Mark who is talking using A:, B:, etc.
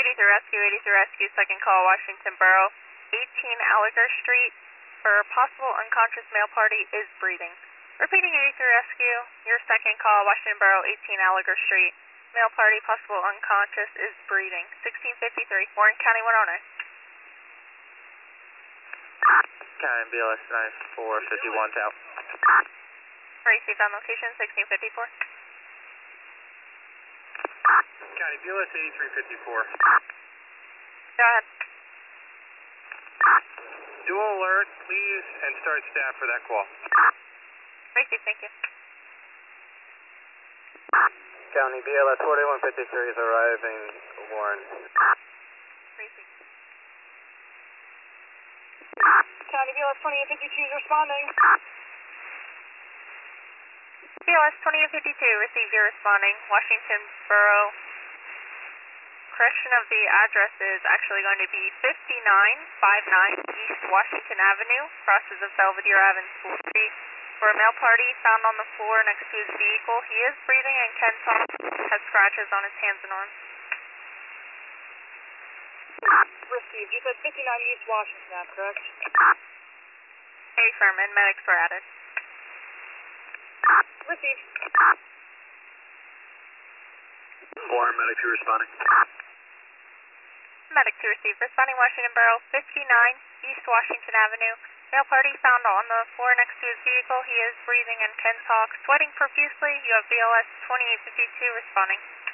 A: 83 Rescue, second call, Washington Borough, 18 Alliger Street, for possible unconscious male party is breathing. Repeating 83 Rescue, your second call, Washington Borough, 18 Alliger Street, male party, possible unconscious is breathing. 1653, Warren County 109.
B: County BLS 9451 Tau.
A: Received on location, 1654.
B: County BLS 8354.
A: Go ahead.
B: Dual alert, please, and start staff for that call.
A: Received, thank you.
B: County BLS 4153 is arriving, Warren.
A: Received.
C: County BLS 2852 is responding.
A: BLS 2852, received, you're responding. Washington Borough. Correction of the address is actually going to be 5959 East Washington Avenue, crosses of Belvedere Ave and School Street. For a male party found on the floor next to his vehicle. He is breathing and can talk, has scratches on his hands and arms.
C: Received. You said 59 East Washington Ave, correct?
A: Affirmative, medics were added.
C: Received.
B: Warren, medics, you responding?
A: Medic to receive, responding Washington Borough, 59 East Washington Avenue. Male party found on the floor next to his vehicle. He is breathing and can talk, sweating profusely. You have BLS 2852 responding.